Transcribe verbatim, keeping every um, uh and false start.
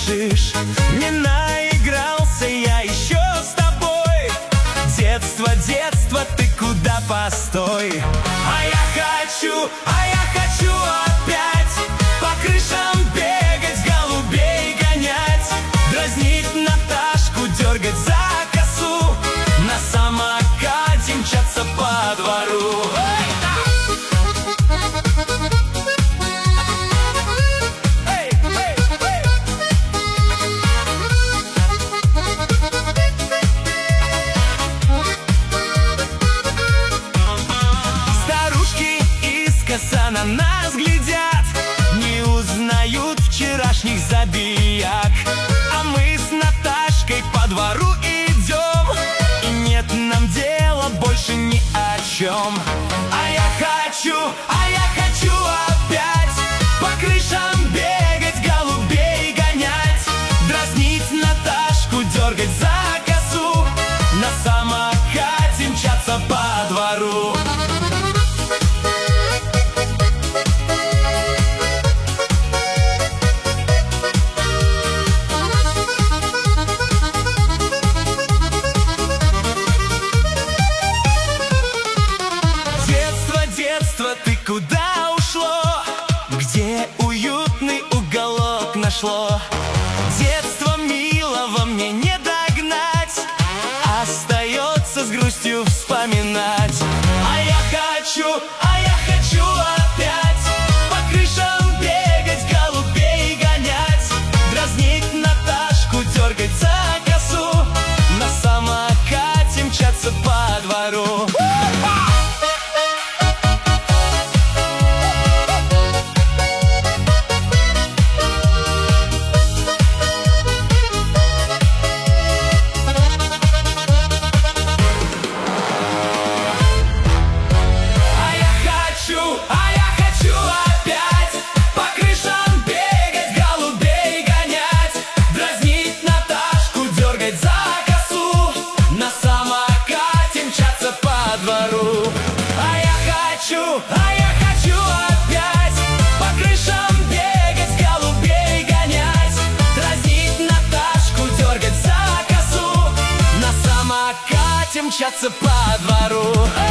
бежишь. Не наигрался я еще с тобой. Детство, детство, ты куда, постой. А я хочу, а я хочу опять по крышам бегать, голубей гонять, дразнить Наташку, дергать за косу, на самокате мчаться по двору. На нас глядят, не узнают вчерашних забияк. А мы с Наташкой по двору идем, и нет нам дела больше ни о чем. А я хочу, а я хочу опять по крышам бегать, голубей гонять, дразнить Наташку, дергать за косу, на самокате мчаться по двору. Ты куда ушло? Где уютный уголок нашло? Детство милого мне не догнать, остается с грустью вспоминать. А я хочу, а я хочу опять по крышам бегать, голубей гонять, дразнить Наташку, дергать за косу, на самокате мчаться по двору. А я хочу, а я хочу опять по крышам бегать, голубей гонять, дразнить Наташку, дергать за косу, на самокате мчаться по двору.